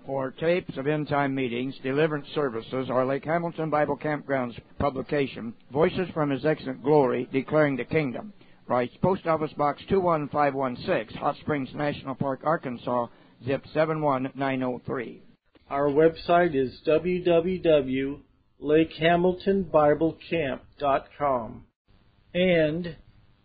For tapes of end-time meetings, deliverance services, or Lake Hamilton Bible Campground's publication, Voices from His Excellent Glory, Declaring the Kingdom. Writes Post Office Box 21516, Hot Springs National Park, Arkansas, zip 71903. Our website is www.lakehamiltonbiblecamp.com and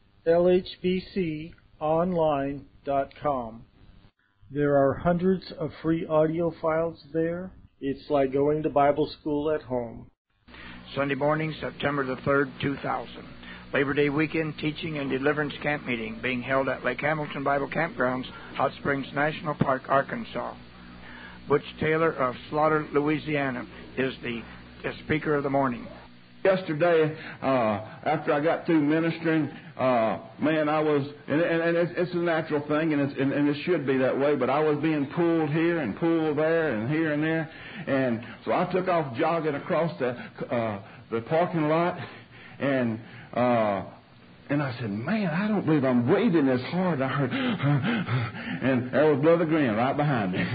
lhbconline.com. There are hundreds of free audio files there. It's like going to Bible school at home. Sunday morning, September the 3rd, 2000. Labor Day weekend teaching and deliverance camp meeting being held at Lake Hamilton Bible Campgrounds, Hot Springs National Park, Arkansas. Butch Taylor of Slaughter, Louisiana is the speaker of the morning. Yesterday, after I got through ministering, man, I was, and it's a natural thing, and it should be that way, but I was being pulled here and pulled there and here and there, and so I took off jogging across the parking lot, and I said, man, I don't believe I'm breathing this hard. I heard, and there was Brother Green right behind me.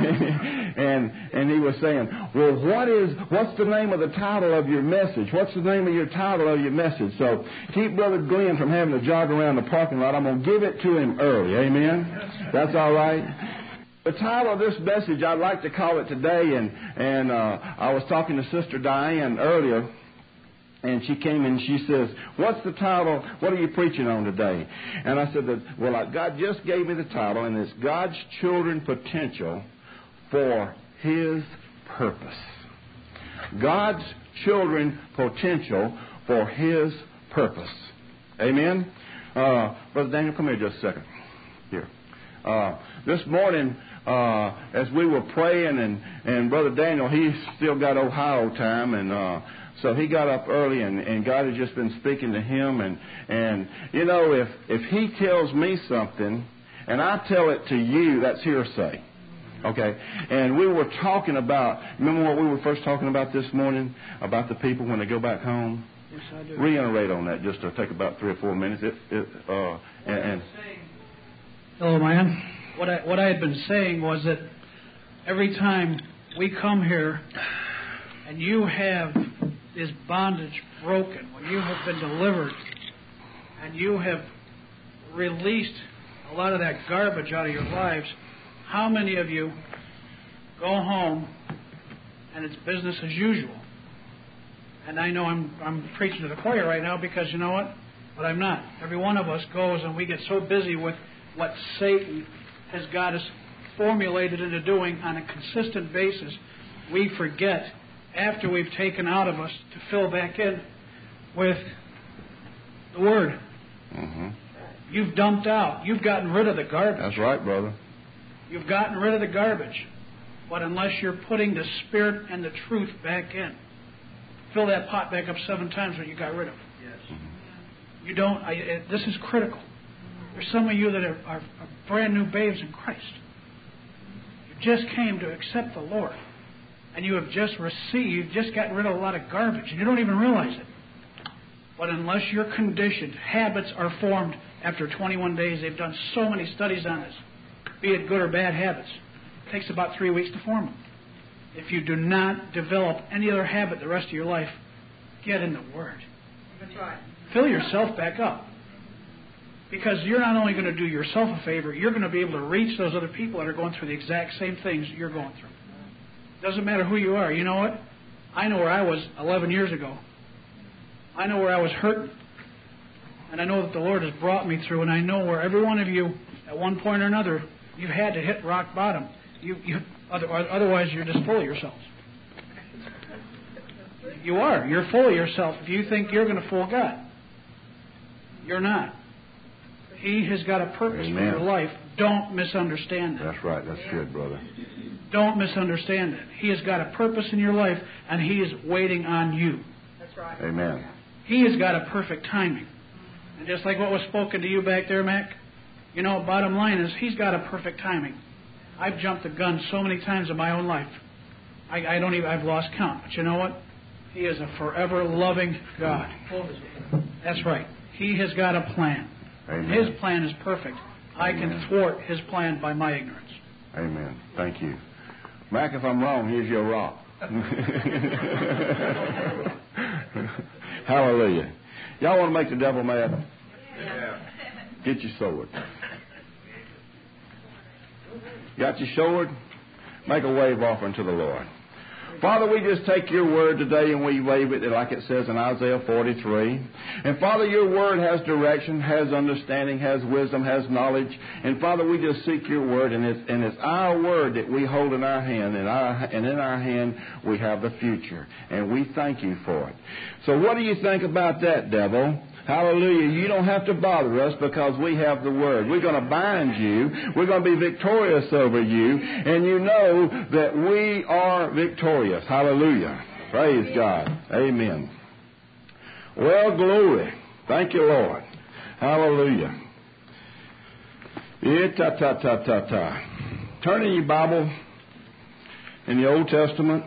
and he was saying, well, what's the name of the title of your message? What's the name of your title of your message? So keep Brother Glenn from having to jog around the parking lot. I'm going to give it to him early. Amen? That's all right. The title of this message, I'd like to call it today, and I was talking to Sister Diane earlier, and she came and she says, what's the title? What are you preaching on today? And I said, God just gave me the title, and it's God's Children Potential for His Purpose. God's Children Potential for His Purpose. Amen? Brother Daniel, come here just a second. Here. This morning, as we were praying, and Brother Daniel, he's still got Ohio time, and so he got up early, and God has just been speaking to him. And you know, if he tells me something, and I tell it to you, that's hearsay. Okay? And we were talking about, remember what we were first talking about this morning? About the people when they go back home? Yes, I do. Reiterate on that, just to take about 3 or 4 minutes. Hello, man. What I had been saying was that every time we come here and you have this bondage broken, when you have been delivered and you have released a lot of that garbage out of your lives, how many of you go home and it's business as usual? And I know I'm preaching to the choir right now because you know what? But I'm not. Every one of us goes and we get so busy with what Satan has got us formulated into doing on a consistent basis, we forget after we've taken out of us to fill back in with the Word. Mm-hmm. You've dumped out. You've gotten rid of the garbage. That's right, brother. You've gotten rid of the garbage. But unless you're putting the Spirit and the truth back in, fill that pot back up 7 times what you got rid of. Yes. You don't. This is critical. There's some of you that are brand new babes in Christ. You just came to accept the Lord. And you have just gotten rid of a lot of garbage, and you don't even realize it. But unless you're conditioned, habits are formed after 21 days. They've done so many studies on this, be it good or bad habits. It takes about 3 weeks to form them. If you do not develop any other habit the rest of your life, get in the Word. That's right. Fill yourself back up. Because you're not only going to do yourself a favor, you're going to be able to reach those other people that are going through the exact same things you're going through. Doesn't matter who you are. You know what? I know where I was 11 years ago. I know where I was hurting. And I know that the Lord has brought me through. And I know where every one of you, at one point or another, you've had to hit rock bottom. Otherwise, you're just full of yourselves. You are. You're full of yourself if you think you're going to fool God. You're not. He has got a purpose for your life. Don't misunderstand that. That's right. That's good, brother. Don't misunderstand it. He has got a purpose in your life, and He is waiting on you. That's right. Amen. He has got a perfect timing. And just like what was spoken to you back there, Mac, you know, bottom line is He's got a perfect timing. I've jumped the gun so many times in my own life. I've lost count. But you know what? He is a forever loving God. That's right. He has got a plan. Amen. His plan is perfect. I can thwart His plan by my ignorance. Amen. Thank you. Mac, if I'm wrong, here's your rock. Hallelujah. Y'all want to make the devil mad? Yeah. Get your sword. Got your sword? Make a wave offering to the Lord. Father, we just take your word today and we wave it like it says in Isaiah 43. And Father, your word has direction, has understanding, has wisdom, has knowledge. And Father, we just seek your word, and it's our word that we hold in our hand, and in our hand we have the future. And we thank you for it. So what do you think about that, devil? Hallelujah. You don't have to bother us because we have the Word. We're going to bind you. We're going to be victorious over you. And you know that we are victorious. Hallelujah. Praise God. Amen. Well, glory. Thank you, Lord. Hallelujah. Turn in your Bible in the Old Testament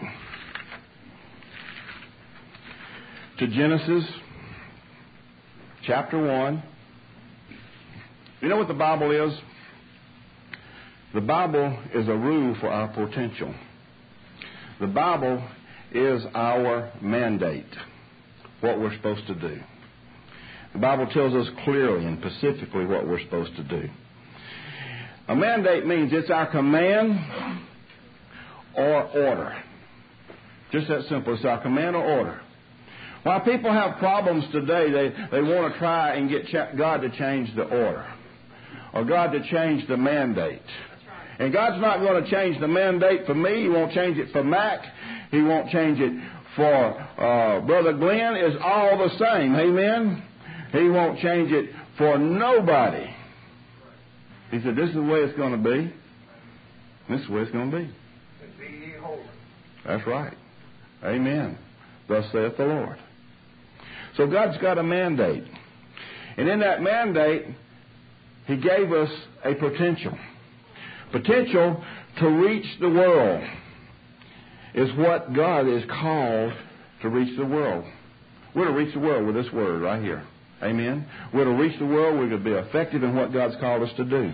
to Genesis chapter 1. You know what the Bible is? The Bible is a rule for our potential. The Bible is our mandate, what we're supposed to do. The Bible tells us clearly and specifically what we're supposed to do. A mandate means it's our command or order. Just that simple. It's our command or order. While people have problems today, they want to try and get God to change the order or God to change the mandate. And God's not going to change the mandate for me. He won't change it for Mac. He won't change it for Brother Glenn. It's all the same. Amen? He won't change it for nobody. He said, this is the way it's going to be. This is the way it's going to be. That's right. Amen. Thus saith the Lord. So God's got a mandate. And in that mandate, He gave us a potential. Potential to reach the world is what God is called to reach the world. We're to reach the world with this word right here. Amen. We're to reach the world. We're to be effective in what God's called us to do.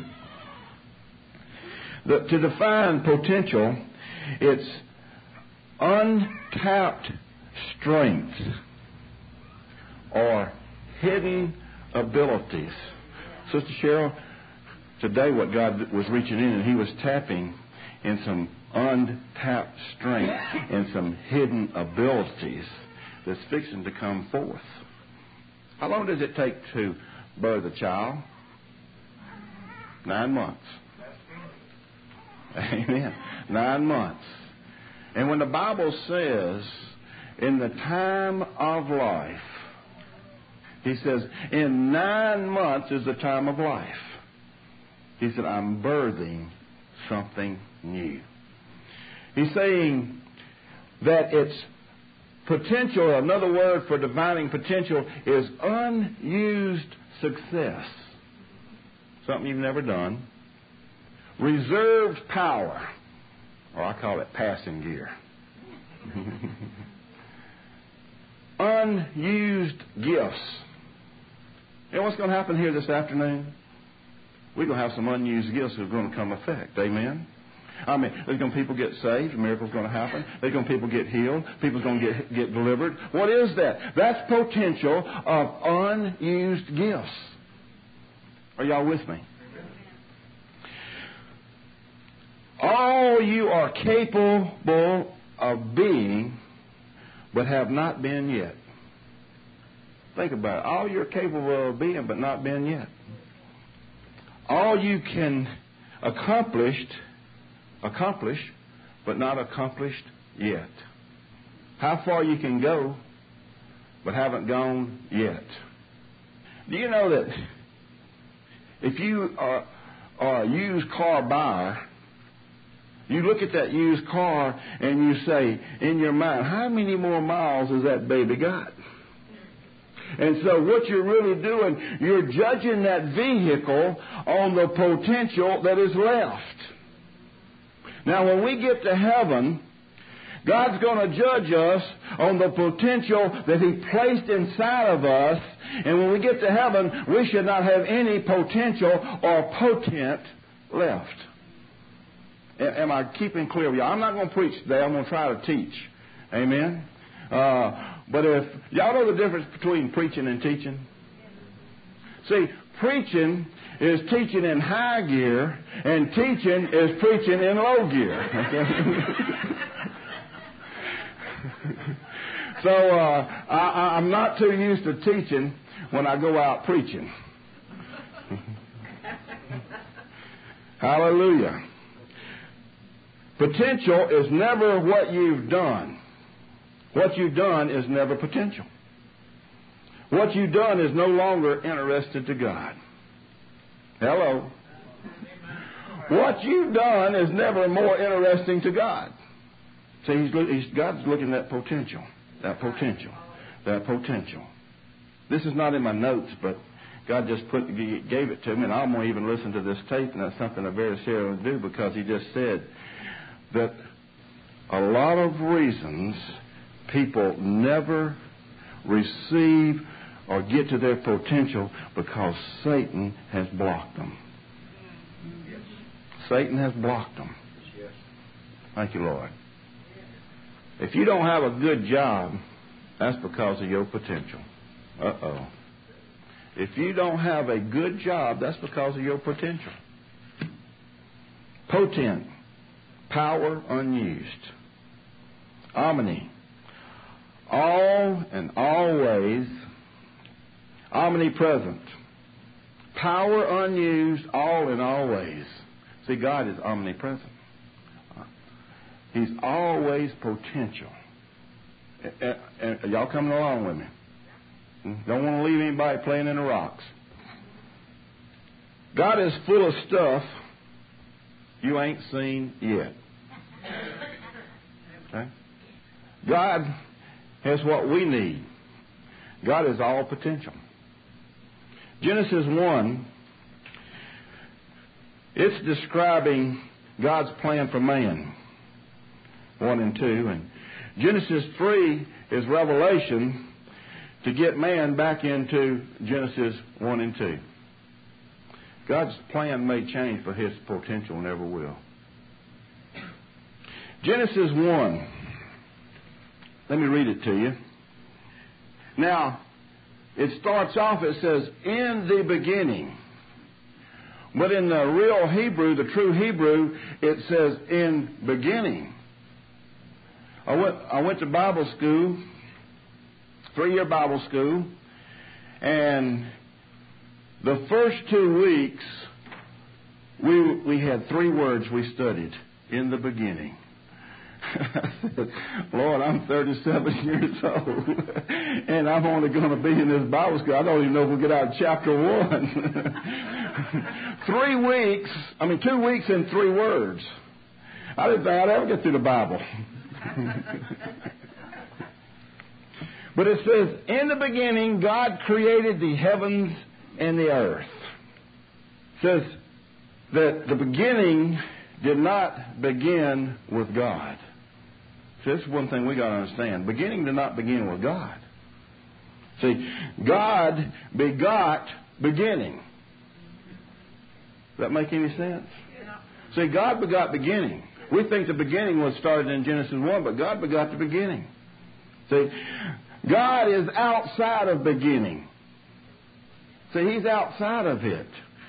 To define potential, it's untapped strength or hidden abilities. Sister Cheryl, today what God was reaching in, and He was tapping in some untapped strength and some hidden abilities that's fixing to come forth. How long does it take to birth a child? 9 months. Amen. 9 months. And when the Bible says, in the time of life, He says, in 9 months is the time of life. He said, I'm birthing something new. He's saying that it's potential, another word for defining potential, is unused success. Something you've never done. Reserved power, or I call it passing gear. Unused gifts. You know what's going to happen here this afternoon? We're going to have some unused gifts that are going to come effect. Amen? I mean, there's going to people get saved. A miracle's going to happen. There's going to people get healed. People's going to get delivered. What is that? That's potential of unused gifts. Are y'all with me? All you are capable of being, but have not been yet. Think about it. All you're capable of being, but not been yet. All you can accomplish, but not accomplished yet. How far you can go, but haven't gone yet. Do you know that if you are a used car buyer, you look at that used car and you say in your mind, how many more miles has that baby got? And so what you're really doing, you're judging that vehicle on the potential that is left. Now, when we get to heaven, God's going to judge us on the potential that He placed inside of us. And when we get to heaven, we should not have any potential or potent left. Am I keeping clear with you? I'm not going to preach today. I'm going to try to teach. Amen? But if y'all know the difference between preaching and teaching? See, preaching is teaching in high gear, and teaching is preaching in low gear. So I'm not too used to teaching when I go out preaching. Hallelujah. Potential is never what you've done. What you've done is never potential. What you've done is no longer interested to God. Hello. What you've done is never more interesting to God. See, God's looking at potential. That potential. That potential. This is not in my notes, but God just gave it to me, and I'm going to even listen to this tape, and that's something I very seriously do, because He just said that a lot of reasons people never receive or get to their potential because Satan has blocked them. Yes. Satan has blocked them. Yes. Thank you, Lord. If you don't have a good job, that's because of your potential. Uh-oh. If you don't have a good job, that's because of your potential. Potent, power unused. Omni, all and always. Omnipresent, power unused, all and always. See, God is omnipresent. He's always potential. And y'all coming along with me? Don't want to leave anybody playing in the rocks. God is full of stuff you ain't seen yet. Okay? God has what we need. God is all potential. Genesis 1, it's describing God's plan for man, 1 and 2. And Genesis 3 is Revelation to get man back into Genesis 1 and 2. God's plan may change, but His potential never will. Genesis 1. Let me read it to you. Now, it starts off, it says, in the beginning. But in the real Hebrew, the true Hebrew, it says, in beginning. I went to Bible school, 3-year Bible school, and the first 2 weeks, we had 3 words we studied. In the beginning. I said, Lord, I'm 37 years old, and I'm only going to be in this Bible school. I don't even know if we'll get out of chapter 1. 2 weeks and 3 words. I didn't think I'd ever get through the Bible. But it says, in the beginning, God created the heavens and the earth. It says that the beginning did not begin with God. See, this is one thing we got to understand. Beginning did not begin with God. See, God begot beginning. Does that make any sense? Yeah. See, God begot beginning. We think the beginning was started in Genesis 1, but God begot the beginning. See, God is outside of beginning. See, He's outside of it.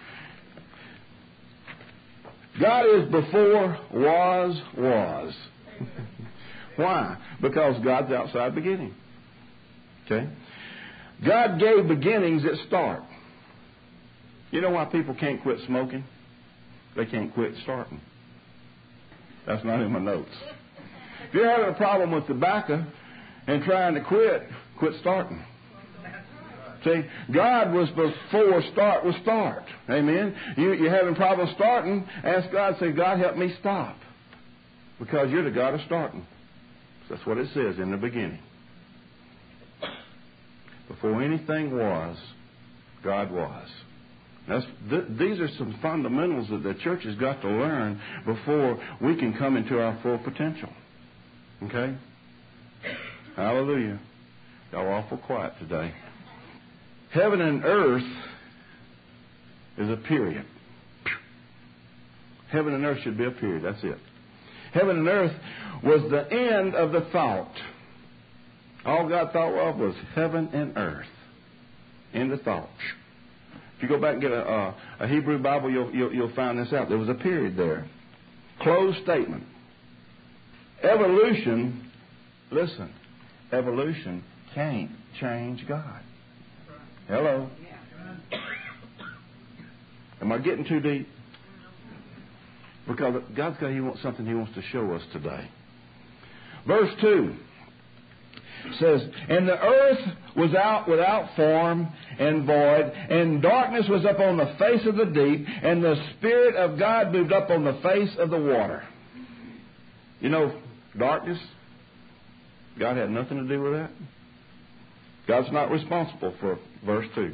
God is before, was. Why? Because God's outside beginning. Okay? God gave beginnings that start. You know why people can't quit smoking? They can't quit starting. That's not in my notes. If you're having a problem with tobacco and trying to quit starting. See, God was before start was start. Amen? You're having problems starting, ask God, say, God, help me stop. Because you're the God of starting. That's what it says in the beginning. Before anything was, God was. These are some fundamentals that the church has got to learn before we can come into our full potential. Okay? Hallelujah. Y'all are awful quiet today. Heaven and earth is a period. Heaven and earth should be a period. That's it. Heaven and earth was the end of the thought. All God thought of was heaven and earth. End of thought. If you go back and get a Hebrew Bible, you'll find this out. There was a period there. Closed statement. Evolution, listen, evolution can't change God. Hello? Am I getting too deep? Because God's got something He wants to show us today. Verse 2 says, "And the earth was out without form and void, and darkness was up on the face of the deep, and the Spirit of God moved up on the face of the water." You know, darkness, God had nothing to do with that. God's not responsible for verse 2.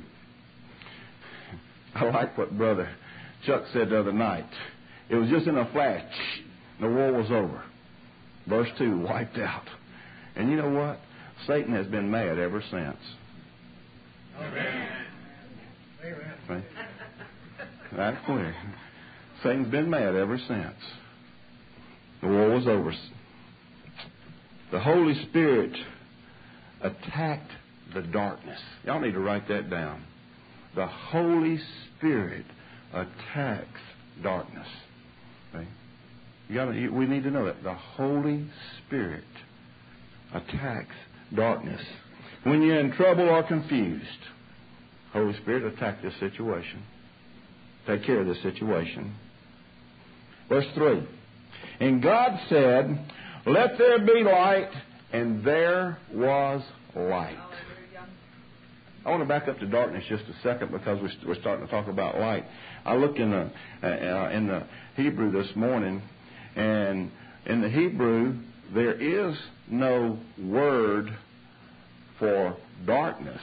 I like what Brother Chuck said the other night. It was just in a flash. The war was over. Verse 2 wiped out. And you know what? Satan has been mad ever since. Amen. Right? That's clear. Satan's been mad ever since. The war was over. The Holy Spirit attacked the darkness. Y'all need to write that down. The Holy Spirit attacks darkness. Okay? We need to know that. The Holy Spirit attacks darkness. When you're in trouble or confused, Holy Spirit, attack this situation. Take care of this situation. Verse 3. "And God said, let there be light, and there was light." I want to back up to darkness just a second because we're starting to talk about light. I looked in the Hebrew this morning, and in the Hebrew there is no word for darkness.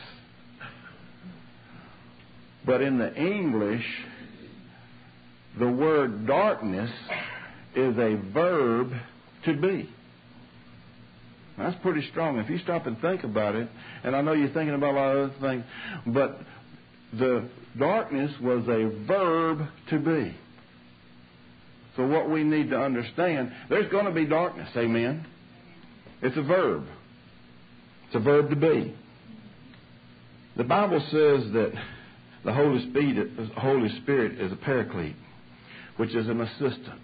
But in the English, the word darkness is a verb to be. That's pretty strong. If you stop and think about it, and I know you're thinking about a lot of other things, but the darkness was a verb to be. So what we need to understand, there's going to be darkness, amen? It's a verb. It's a verb to be. The Bible says that the Holy Spirit is a paraclete, which is an assistant.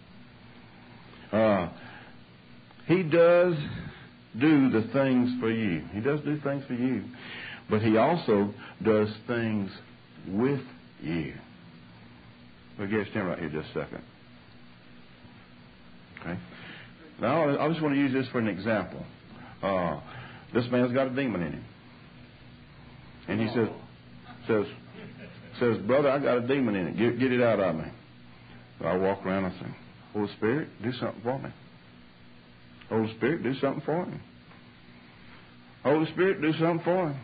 He does do the things for you. He does do things for you. But He also does things with you. We'll get stand right here just a second. Okay. Now, I just want to use this for an example. This man's got a demon in him. And he says, "Brother, I got a demon in it. Get it out of me." So I walk around and say, "Holy Spirit, do something for me. Holy Spirit, do something for him. Holy Spirit, do something for him."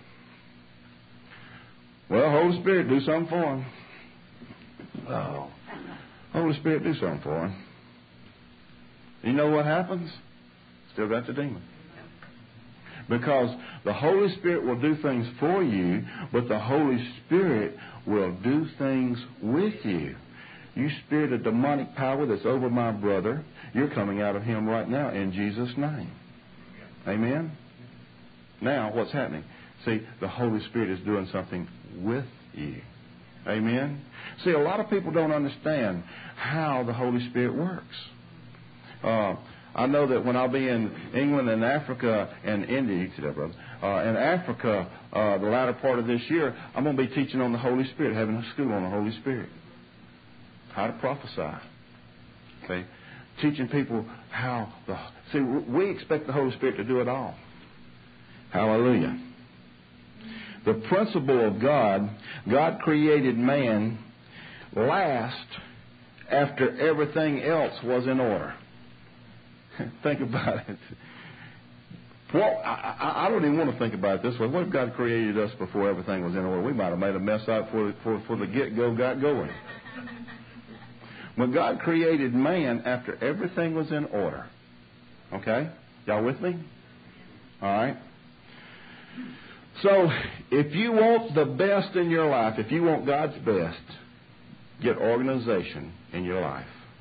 Well, Holy Spirit, do something for him. Oh, Holy Spirit, do something for him. You know what happens? Still got the demon. Because the Holy Spirit will do things for you, but the Holy Spirit will do things with you. You spirit of demonic power that's over my brother, you're coming out of him right now in Jesus' name. Amen? Now, what's happening? See, the Holy Spirit is doing something with you. Amen? See, a lot of people don't understand how the Holy Spirit works. I know that when I'll be in England and Africa and India, you can see that, brother, in Africa, the latter part of this year, I'm going to be teaching on the Holy Spirit, having a school on the Holy Spirit. How to prophesy. Okay? Teaching people how see, we expect the Holy Spirit to do it all. Hallelujah. The principle of God created man last after everything else was in order. Think about it. Well, I don't even want to think about it this way. What if God created us before everything was in order? We might have made a mess out before the get-go got going. When God created man after everything was in order. Okay? Y'all with me? All right? So, if you want the best in your life, if you want God's best, get organization in your life.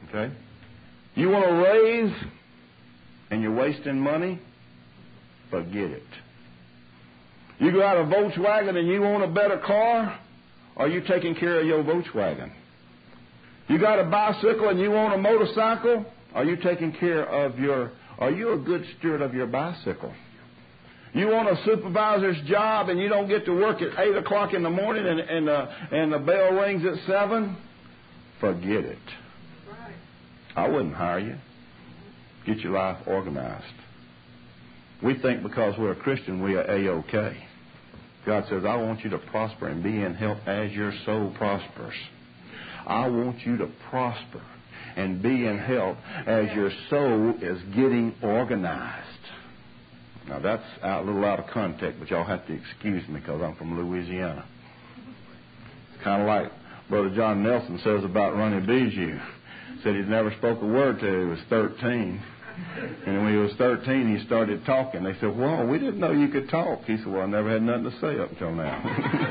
Okay? You want to raise and you're wasting money? Forget it. You go out a Volkswagen and you want a better car? Are you taking care of your Volkswagen? You got a bicycle and you want a motorcycle? Are you taking care of are you a good steward of your bicycle? You want a supervisor's job and you don't get to work at 8 o'clock in the morning and the bell rings at 7? Forget it. I wouldn't hire you. Get your life organized. We think because we're a Christian we are A-OK. God says, I want you to prosper and be in health as your soul prospers. I want you to prosper and be in health as your soul is getting organized. Now, that's a little out of context, but y'all have to excuse me because I'm from Louisiana. It's kind of like Brother John Nelson says about Ronnie Bijou. Said he'd never spoke a word till he was 13. And when he was 13, he started talking. They said, well, we didn't know you could talk. He said, well, I never had nothing to say up until now.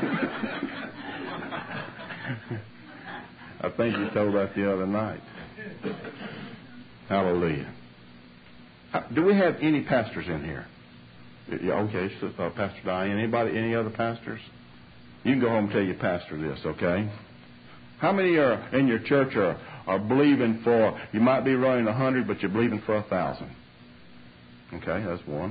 I think he told that the other night. Hallelujah. Do we have any pastors in here? Yeah, okay, so, Pastor Diane. Anybody, any other pastors? You can go home and tell your pastor this, okay? How many are in your church are believing for, you might be running 100, but you're believing for 1,000? Okay, that's one.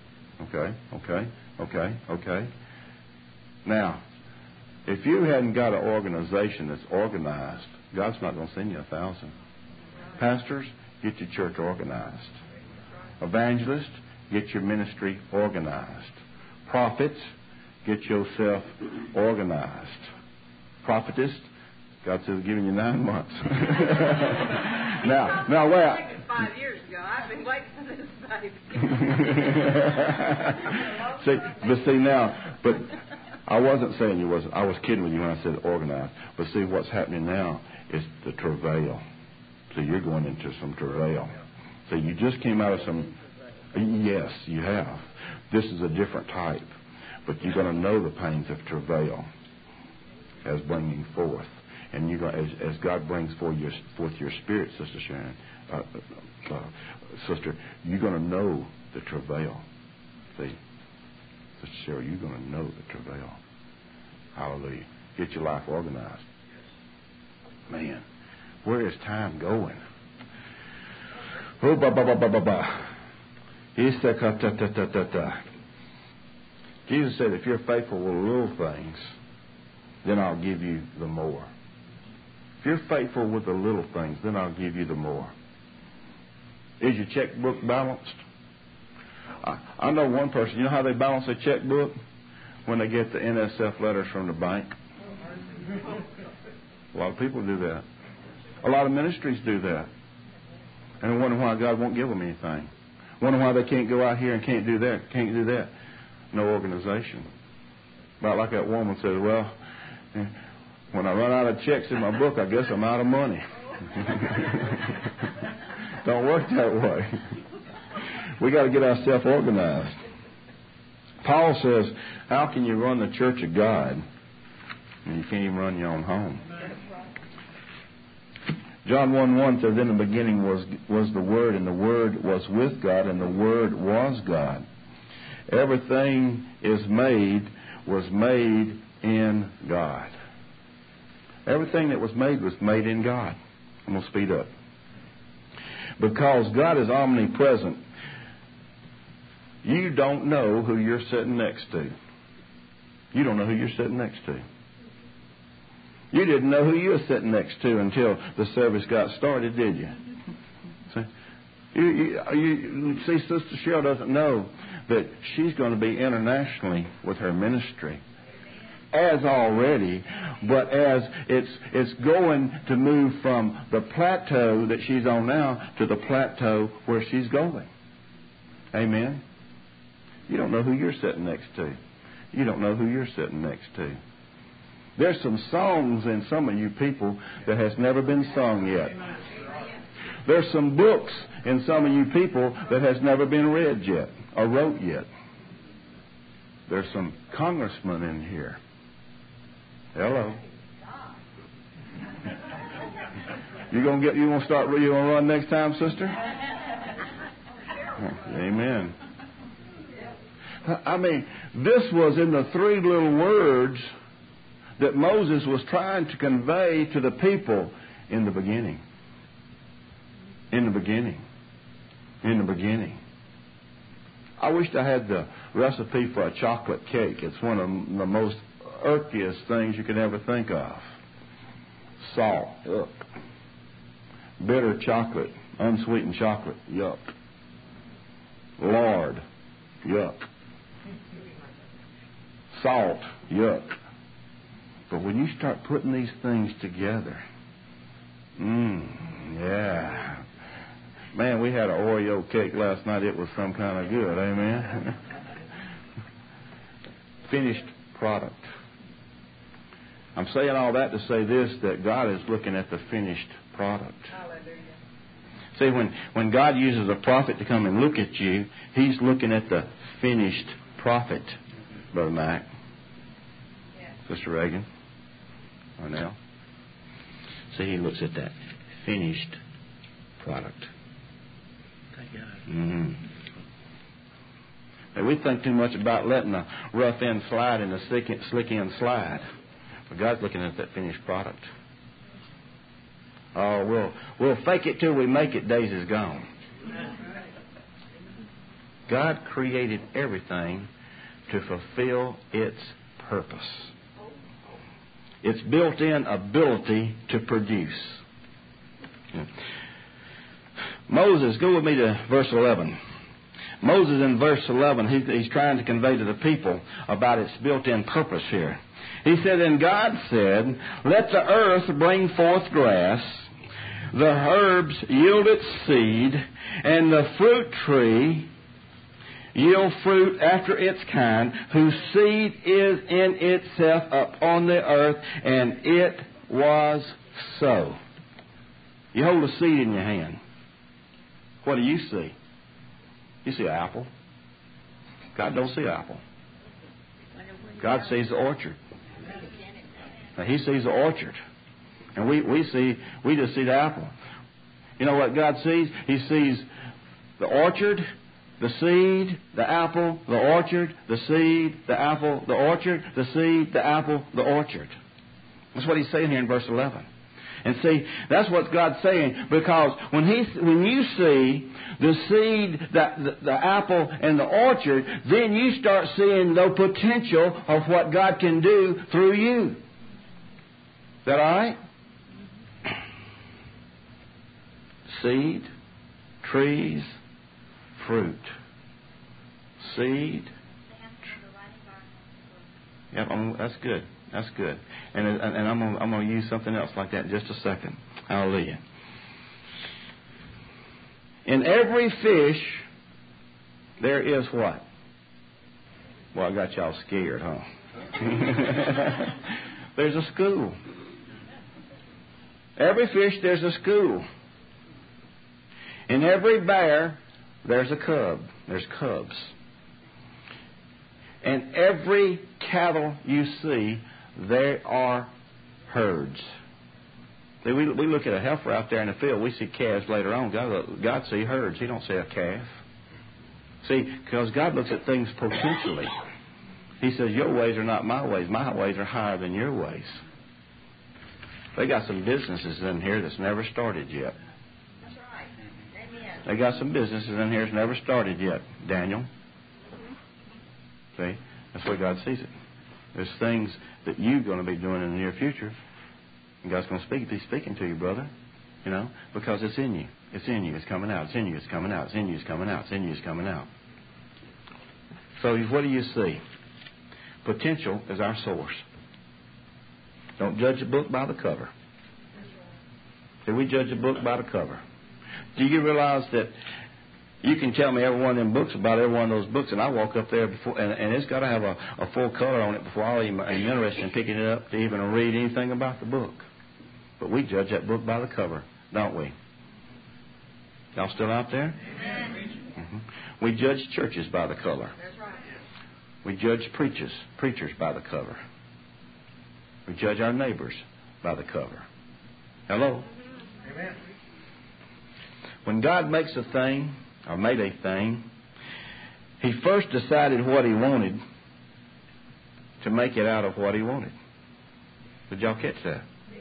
Okay. Now, if you hadn't got an organization that's organized, God's not going to send you 1,000. Pastors, get your church organized. Evangelists, get your ministry organized. Prophets, get yourself organized. Prophetess, God says, giving you 9 months. now, wait. 5 years ago, I've been waiting for this baby. But I wasn't saying you wasn't. I was kidding with you when I said organized. But see, what's happening now is the travail. So you're going into some travail. So you just came out of some. Yes, you have. This is a different type, but you're going to know the pains of travail as bringing forth. And you're going, as God brings forth your spirit, Sister Sharon, Sister, you're going to know the travail. See, Sister Cheryl, you're going to know the travail. Hallelujah. Get your life organized. Man, where is time going? Oh, Jesus said, if you're faithful with little things, then I'll give you the more. If you're faithful with the little things, then I'll give you the more. Is your checkbook balanced? I know one person, you know how they balance a checkbook? When they get the NSF letters from the bank. A lot of people do that. A lot of ministries do that. And they wonder why God won't give them anything. Wonder why they can't go out here and can't do that. No organization. About like that woman says, well, when I run out of checks in my book, I guess I'm out of money. Don't work that way. We got to get ourselves organized. Paul says, how can you run the church of God and you can't even run your own home? John 1:1 says, in the beginning was the Word, and the Word was with God, and the Word was God. Everything was made in God. Everything that was made in God. I'm going to speed up. Because God is omnipresent, you don't know who you're sitting next to. You don't know who you're sitting next to. You didn't know who you were sitting next to until the service got started, did you? See, Sister Cheryl doesn't know that she's going to be internationally with her ministry. As already, but as it's going to move from the plateau that she's on now to the plateau where she's going. Amen? You don't know who you're sitting next to. You don't know who you're sitting next to. There's some songs in some of you people that has never been sung yet. There's some books in some of you people that has never been read yet or wrote yet. There's some congressmen in here. Hello. You gonna run next time, sister? Amen. I mean, this was in the three little words that Moses was trying to convey to the people in the beginning. In the beginning. In the beginning. I wished I had the recipe for a chocolate cake. It's one of the most irkiest things you could ever think of. Salt, yuck. Bitter chocolate, unsweetened chocolate, yuck. Lard, yuck. Salt, yuck. But when you start putting these things together, yeah. Man, we had an Oreo cake last night. It was some kind of good, amen? Finished product. I'm saying all that to say this, that God is looking at the finished product. Hallelujah. See, when God uses a prophet to come and look at you, He's looking at the finished prophet, Brother Mac. Yes. Sister Reagan. Arnell. See, He looks at that finished product. Thank God. Mm-hmm. And we think too much about letting the rough end slide and the slick end slide. But God's looking at that finished product. Oh, we'll fake it till we make it. Days is gone. God created everything to fulfill its purpose. Its built-in ability to produce. Moses, go with me to verse 11. Moses in verse 11, he's trying to convey to the people about its built-in purpose here. He said, and God said, let the earth bring forth grass, the herbs yield its seed, and the fruit tree yield fruit after its kind, whose seed is in itself upon the earth, and it was so. You hold a seed in your hand. What do you see? You see an apple. God don't see an apple. God sees the orchard. Now, He sees the orchard. And we just see the apple. You know what God sees? He sees the orchard, the seed, the apple, the orchard, the seed, the apple, the orchard, the seed, the apple, the orchard. That's what He's saying here in verse 11. And see, that's what God's saying, because when you see the seed, the apple, and the orchard, then you start seeing the potential of what God can do through you. Is that all right? Seed, trees, fruit. Seed. Yep, that's good. That's good. And I'm going to use something else like that in just a second. Hallelujah. In every fish, there is what? Well, I got y'all scared, huh? There's a school. Every fish, there's a school. In every bear, there's a cub. There's cubs. And every cattle you see, there are herds. See, we look at a heifer out there in the field. We see calves later on. God sees herds. He don't see a calf. See, because God looks at things potentially. He says, your ways are not my ways. My ways are higher than your ways. They got some businesses in here that's never started yet. That's right. Amen. They got some businesses in here that's never started yet, Daniel. See? That's the way God sees it. There's things that you're going to be doing in the near future. And God's going to speak. He's speaking to you, brother. You know, because it's in you. It's in you. It's coming out. It's in you. It's coming out. It's in you. It's coming out. It's in you. It's coming out. So what do you see? Potential is our source. Don't judge a book by the cover. See, we judge a book by the cover. Do you realize that you can tell me every one of them books about every one of those books, and I walk up there before, and it's got to have a full color on it before I'm interested in picking it up to even read anything about the book. But we judge that book by the cover, don't we? Y'all still out there? Amen. Mm-hmm. We judge churches by the color. That's right. We judge preachers by the cover. We judge our neighbors by the cover. Hello? When God makes a thing, or made a thing, He first decided what He wanted to make it out of what He wanted. Did y'all catch that?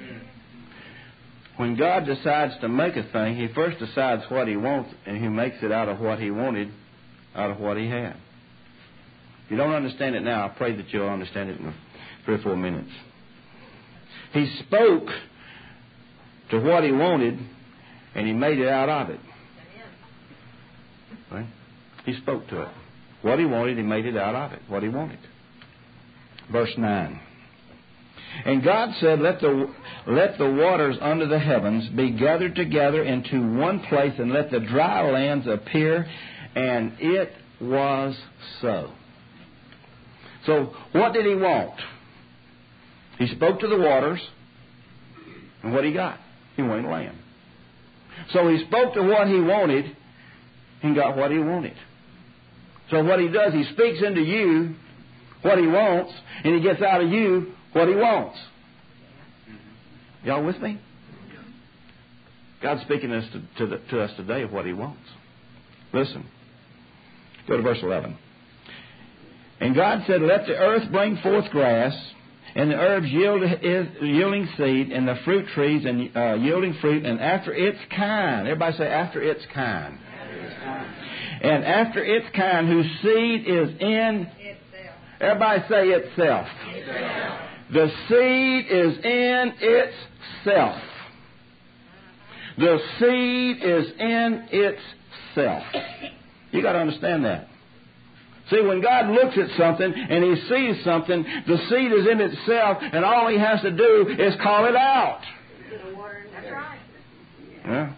When God decides to make a thing, He first decides what He wants, and He makes it out of what He wanted, out of what He had. If you don't understand it now, I pray that you'll understand it in 3 or 4 minutes. He spoke to what He wanted, and He made it out of it. Right? He spoke to it. What He wanted, He made it out of it. What He wanted. Verse 9. And God said, let the waters under the heavens be gathered together into one place, and let the dry lands appear. And it was so. So, what did He want? He spoke to the waters, and what He got? He wanted land. So He spoke to what He wanted, and got what He wanted. So what He does, He speaks into you what He wants, and He gets out of you what He wants. Y'all with me? God's speaking to us today of what He wants. Listen. Go to verse 11. And God said, let the earth bring forth grass, and the herbs yielding seed, and the fruit trees and yielding fruit, and after its kind. Everybody say, after its kind. And after its kind, whose seed is in itself. Everybody say itself. The seed is in itself. The seed is in itself. You got to understand that. See, when God looks at something and He sees something, the seed is in itself, and all He has to do is call it out. That's right. Yeah.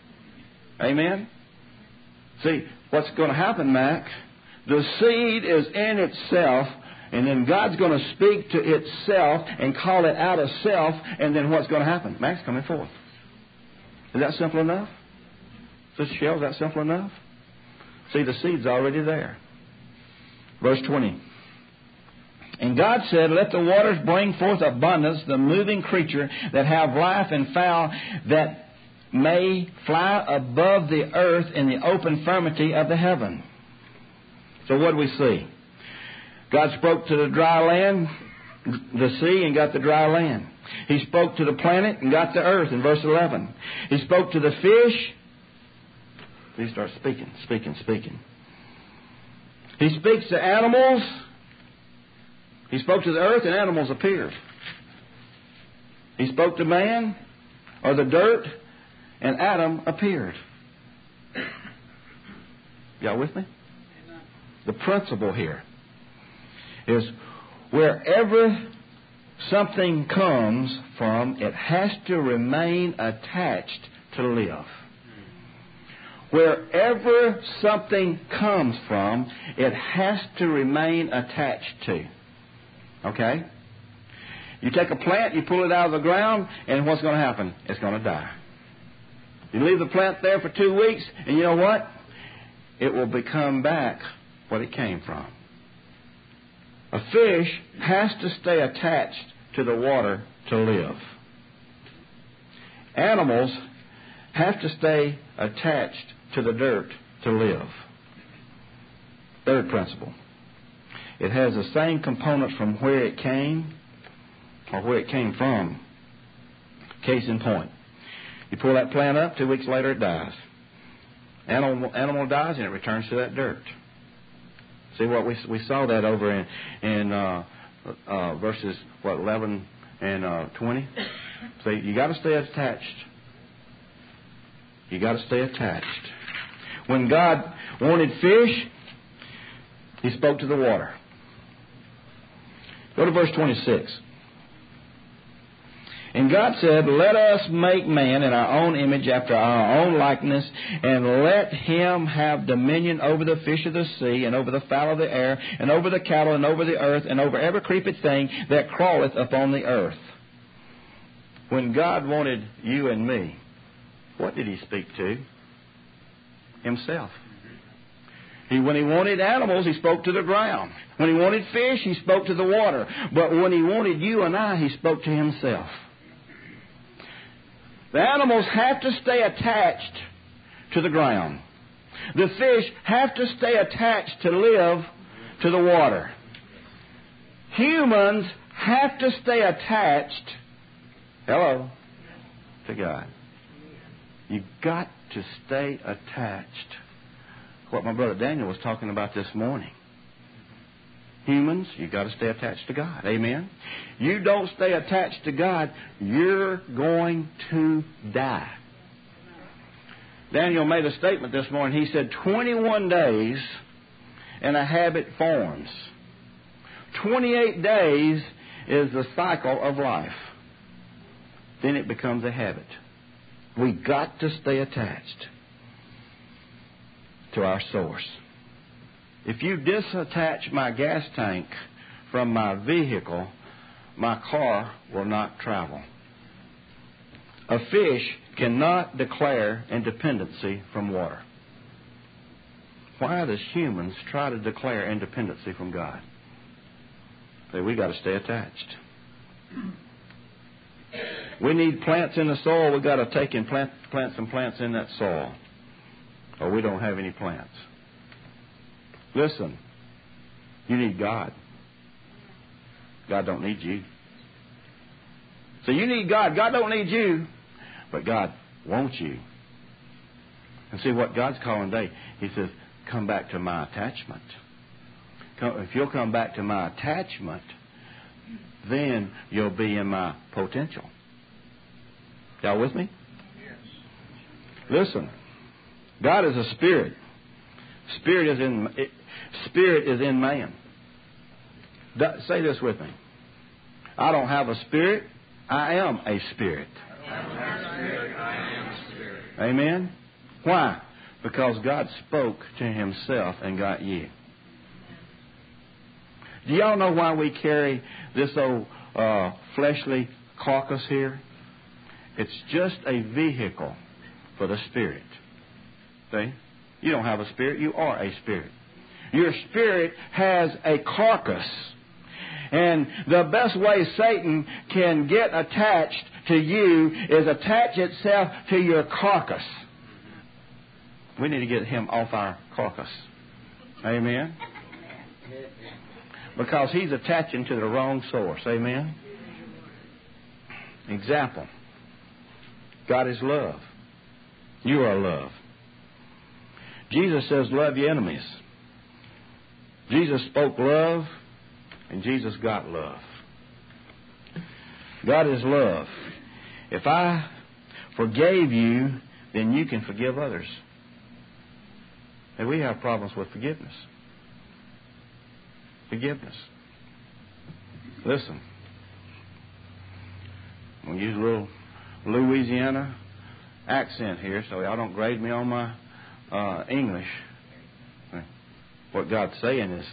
Amen? See, what's going to happen, Mac? The seed is in itself, and then God's going to speak to itself and call it out of self, and then what's going to happen? Mac's coming forth. Is that simple enough? Sister Shell, is that simple enough? See, the seed's already there. Verse 20. And God said, let the waters bring forth abundance, the moving creature that have life, and fowl that may fly above the earth in the open firmament of the heaven. So what do we see? God spoke to the dry land, the sea, and got the dry land. He spoke to the planet and got the earth in verse 11. He spoke to the fish. He starts speaking. He speaks to animals. He spoke to the earth, and animals appeared. He spoke to man, or the dirt, and Adam appeared. Y'all with me? The principle here is wherever something comes from, it has to remain attached to live. Wherever something comes from, it has to remain attached to. Okay? You take a plant, you pull it out of the ground, and what's going to happen? It's going to die. You leave the plant there for 2 weeks, and you know what? It will become back what it came from. A fish has to stay attached to the water to live. Animals have to stay attached to the dirt to live. Third principle. It has the same components from where it came or where it came from. Case in point. You pull that plant up, 2 weeks later it dies. Animal dies and it returns to that dirt. See what we saw that over in verses 11 and 20. See, you got to stay attached. You got to stay attached. When God wanted fish, He spoke to the water. Go to verse 26. And God said, let us make man in our own image, after our own likeness, and let him have dominion over the fish of the sea, and over the fowl of the air, and over the cattle, and over the earth, and over every creeping thing that crawleth upon the earth. When God wanted you and me, what did He speak to? Himself. When He wanted animals, He spoke to the ground. When He wanted fish, He spoke to the water. But when He wanted you and I, He spoke to Himself. The animals have to stay attached to the ground. The fish have to stay attached to live to the water. Humans have to stay attached, hello, to God. You've got to stay attached. What my brother Daniel was talking about this morning. Humans, you've got to stay attached to God. Amen? You don't stay attached to God, you're going to die. Daniel made a statement this morning. He said, 21 days and a habit forms. 28 days is the cycle of life. Then it becomes a habit. We've got to stay attached to our source. If you disattach my gas tank from my vehicle, my car will not travel. A fish cannot declare independency from water. Why does humans try to declare independency from God? Say, we got to stay attached. We need plants in the soil. We got to take and plant some plants in that soil, or we don't have any plants. Listen, you need God. God don't need you. So you need God. God don't need you, but God wants you. And see what God's calling today. He says, come back to my attachment. If you'll come back to my attachment, then you'll be in my potential. Y'all with me? Yes. Listen, God is a spirit. Spirit is in man. Say this with me. I don't have a spirit. I am a spirit. I don't have a spirit. I am a spirit. Amen? Why? Because God spoke to Himself and got you. Do y'all know why we carry this old fleshly carcass here? It's just a vehicle for the Spirit. See? You don't have a spirit. You are a spirit. Your spirit has a carcass. And the best way Satan can get attached to you is attach itself to your carcass. We need to get him off our carcass. Amen? Because he's attaching to the wrong source. Amen? Example. God is love. You are love. Jesus says, love your enemies. Jesus spoke love, and Jesus got love. God is love. If I forgave you, then you can forgive others. And we have problems with forgiveness. Forgiveness. Listen. I'm going to use a little Louisiana accent here, so y'all don't grade me on my English. What God's saying is,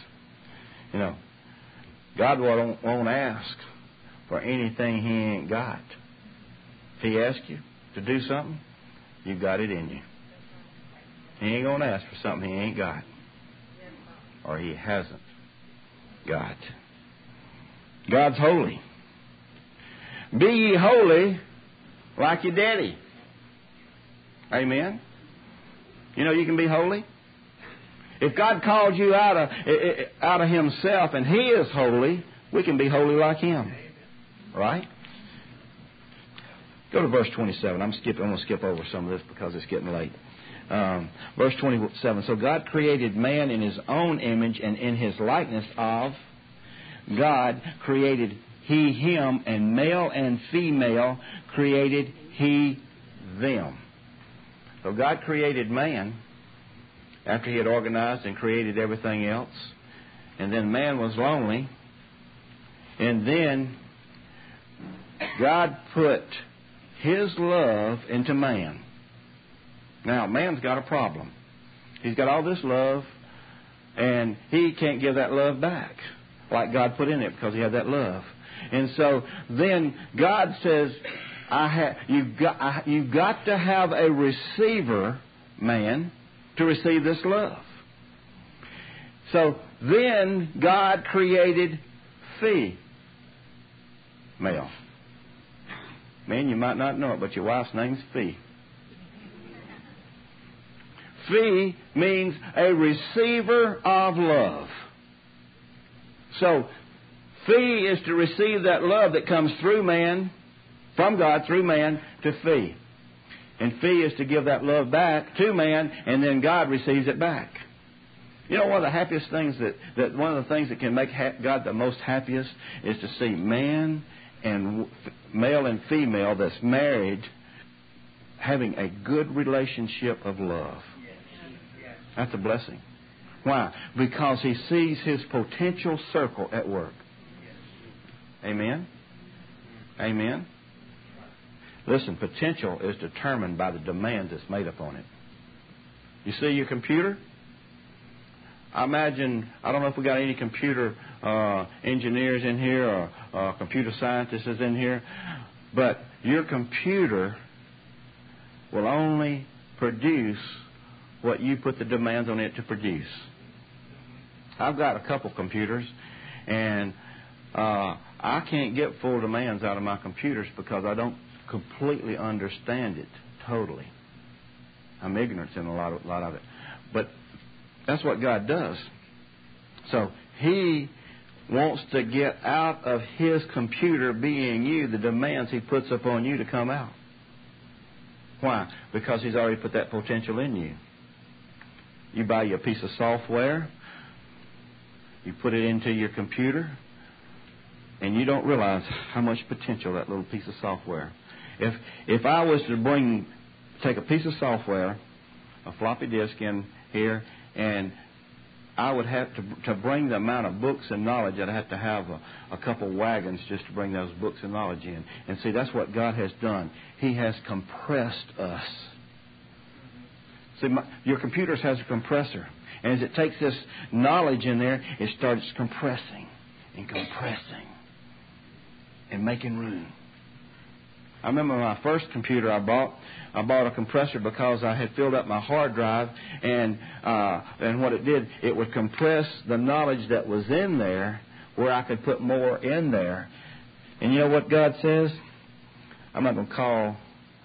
God won't ask for anything He ain't got. If He asks you to do something, you've got it in you. He ain't going to ask for something He ain't got, or He hasn't got. God's holy. Be ye holy like your daddy. Amen? You can be holy. If God called you out of Himself and He is holy, we can be holy like Him. Right? Go to verse 27. I'm going to skip over some of this because it's getting late. Verse 27. So God created man in His own image, and in His likeness of God created He him, and male and female created He them. So God created man after He had organized and created everything else. And then man was lonely. And then God put His love into man. Now, man's got a problem. He's got all this love, and he can't give that love back like God put in it because He had that love. And so then God says, you've got to have a receiver, man, to receive this love. So then God created female. Man, you might not know it, but your wife's name's Fee. Fee means a receiver of love. So, Fee is to receive that love that comes through man, from God through man, to Fee. And Fee is to give that love back to man, and then God receives it back. You know, one of the happiest things one of the things that can make God the most happiest is to see man and male and female that's married having a good relationship of love. That's a blessing. Why? Because he sees his potential circle at work. Amen? Amen? Listen, potential is determined by the demands that's made upon it. You see your computer? I imagine, I don't know if we got any computer engineers in here or computer scientists in here, but your computer will only produce what you put the demands on it to produce. I've got a couple computers, and I can't get full demands out of my computers because I don't completely understand it totally. I'm ignorant in a lot of it. But that's what God does. So He wants to get out of His computer, being you, the demands He puts upon you to come out. Why? Because He's already put that potential in you. You buy you a piece of software, you put it into your computer, and you don't realize how much potential that little piece of software. If I was to take a piece of software, a floppy disk in here, and I would have to bring the amount of books and knowledge, I'd have to have a couple wagons just to bring those books and knowledge in. And see, that's what God has done. He has compressed us. See, your computers has a compressor. And as it takes this knowledge in there, it starts compressing and compressing and making room. I remember my first computer I bought a compressor because I had filled up my hard drive, and what it did, it would compress the knowledge that was in there where I could put more in there. And you know what God says? I'm not going to call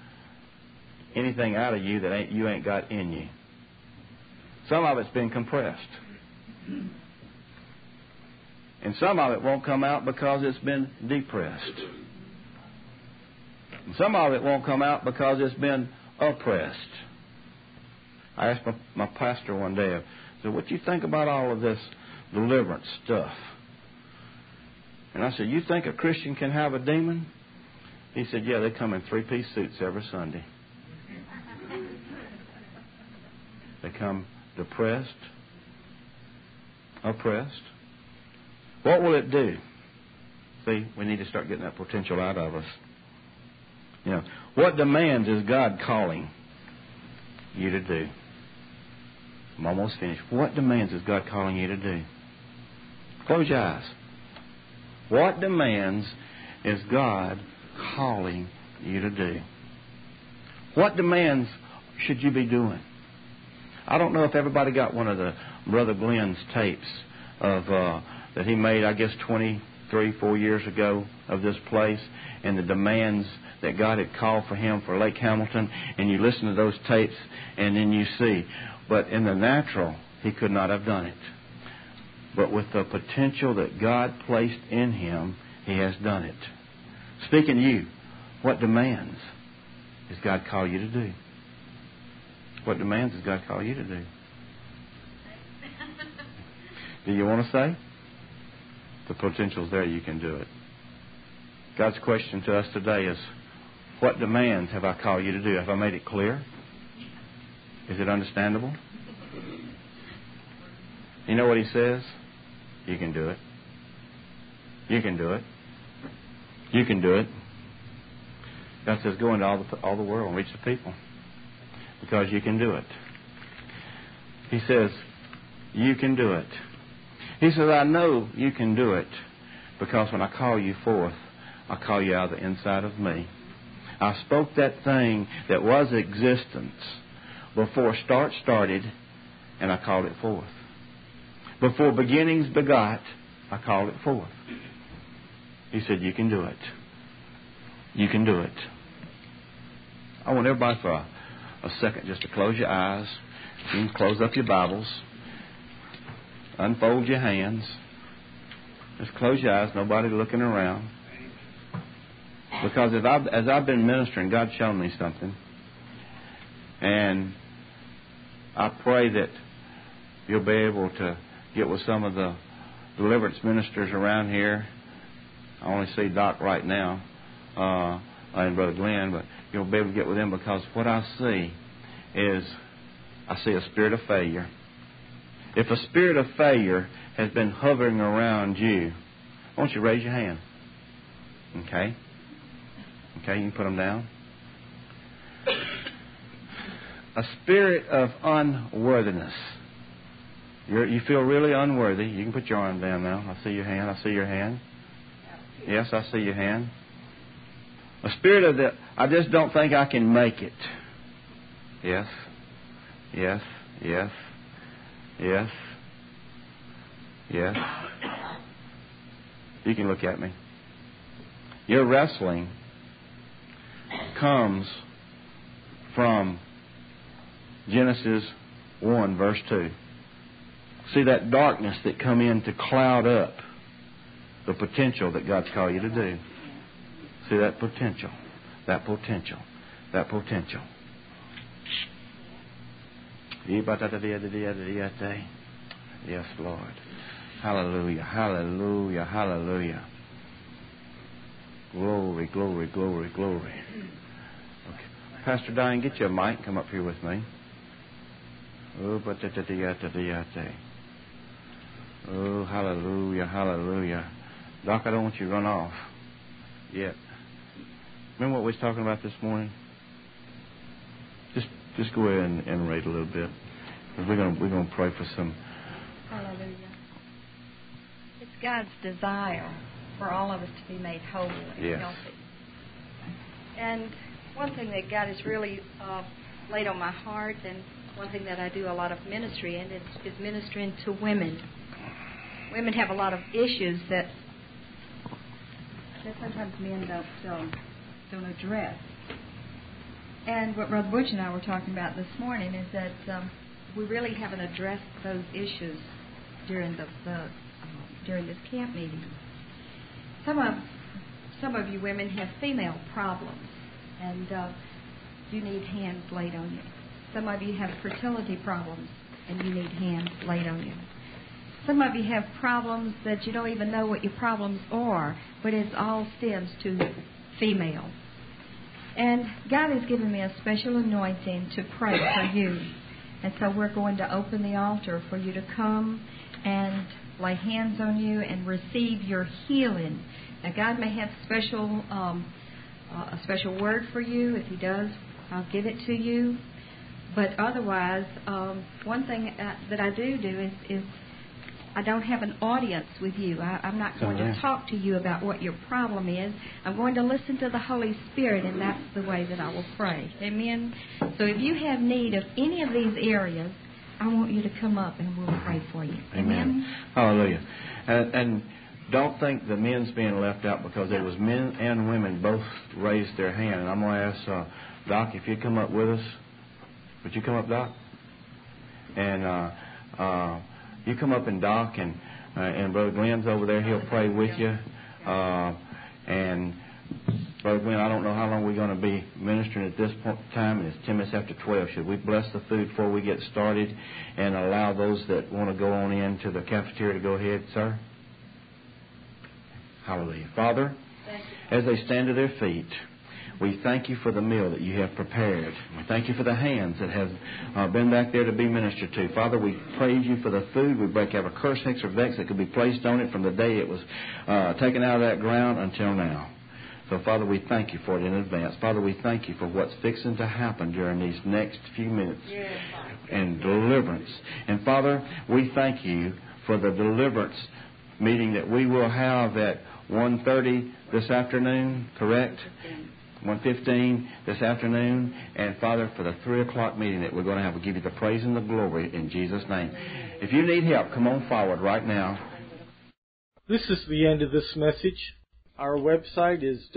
anything out of you that you ain't got in you. Some of it's been compressed. And some of it won't come out because it's been depressed. And some of it won't come out because it's been oppressed. I asked my pastor one day, I said, what do you think about all of this deliverance stuff? And I said, you think a Christian can have a demon? He said, yeah, they come in three-piece suits every Sunday. They come depressed, oppressed. What will it do? See, we need to start getting that potential out of us. You know, what demands is God calling you to do? I'm almost finished. What demands is God calling you to do? Close your eyes. What demands is God calling you to do? What demands should you be doing? I don't know if everybody got one of the Brother Glenn's tapes of that he made, I guess, 4 years ago of this place and the demands that God had called for him for Lake Hamilton. And you listen to those tapes and then you see. But in the natural, he could not have done it. But with the potential that God placed in him, he has done it. Speaking to you, what demands does God call you to do? What demands does God call you to do? Do you want to say? The potential's there, you can do it. God's question to us today is, what demands have I called you to do? Have I made it clear? Is it understandable? You know what He says? You can do it. You can do it. You can do it. God says, go into all the world and reach the people. Because you can do it. He says, you can do it. He says, I know you can do it because when I call you forth, I call you out of the inside of me. I spoke that thing that was existence before start started, and I called it forth. Before beginnings begot, I called it forth. He said, you can do it. You can do it. I want everybody for a second just to close your eyes. You can close up your Bibles. Unfold your hands. Just close your eyes. Nobody looking around. Because as I've been ministering, God's shown me something. And I pray that you'll be able to get with some of the deliverance ministers around here. I only see Doc right now, and Brother Glenn, but you'll be able to get with them, because what I see is I see a spirit of failure. If a spirit of failure has been hovering around you, I want you to raise your hand. Okay? Okay, you can put them down. A spirit of unworthiness. You feel really unworthy. You can put your arm down now. I see your hand. I see your hand. Yes, I see your hand. A spirit of the, I just don't think I can make it. Yes. Yes. Yes. Yes. Yes. You can look at me. Your wrestling comes from Genesis 1, verse 2. See that darkness that come in to cloud up the potential that God's called you to do. See that potential. That potential. That potential. Yes, Lord. Hallelujah. Hallelujah. Hallelujah. Glory, glory, glory, glory. Okay. Pastor Diane, get you a mic. Come up here with me. Oh, hallelujah, hallelujah. Doc, I don't want you to run off yet. Remember what we was talking about this morning? Just go ahead and read a little bit. Because we're going to pray for some. Hallelujah. It's God's desire for all of us to be made whole and healthy. And one thing that God has really laid on my heart, and one thing that I do a lot of ministry in, is ministering to women. Women have a lot of issues that sometimes men don't address. And what Brother Butch and I were talking about this morning is that we really haven't addressed those issues during during this camp meeting. Some of you women have female problems, and you need hands laid on you. Some of you have fertility problems, and you need hands laid on you. Some of you have problems that you don't even know what your problems are, but it all stems to female. And God has given me a special anointing to pray for you. And so we're going to open the altar for you to come and lay hands on you and receive your healing. Now, God may have a special word for you. If He does, I'll give it to you. But otherwise, one thing that I do is I don't have an audience with you. I'm not going to talk to you about what your problem is. I'm going to listen to the Holy Spirit, and that's the way that I will pray. Amen? So if you have need of any of these areas, I want you to come up and we'll pray for you. Amen? Hallelujah. And don't think the men's being left out, because there was men and women both raised their hand. And I'm going to ask Doc if you'd come up with us. Would you come up, Doc? And you come up, and Doc and Brother Glenn's over there. He'll pray with you. And Brother Glenn, I don't know how long we're going to be ministering at this point in time. It's 10 minutes after 12. Should we bless the food before we get started and allow those that want to go on into the cafeteria to go ahead, sir? Hallelujah. Father, as they stand to their feet, we thank you for the meal that you have prepared. We thank you for the hands that have been back there to be ministered to. Father, we praise you for the food. We break every curse, hex, or vex that could be placed on it from the day it was taken out of that ground until now. So, Father, we thank you for it in advance. Father, we thank you for what's fixing to happen during these next few minutes and deliverance. And, Father, we thank you for the deliverance meeting that we will have at 1:30 this afternoon, correct? 1:15 this afternoon. And, Father, for the 3 o'clock meeting that we're going to have, we'll give you the praise and the glory in Jesus' name. If you need help, come on forward right now. This is the end of this message. Our website is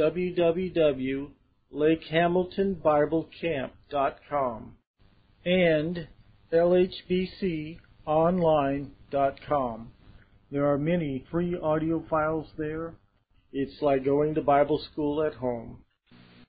www.lakehamiltonbiblecamp.com and lhbconline.com. There are many free audio files there. It's like going to Bible school at home.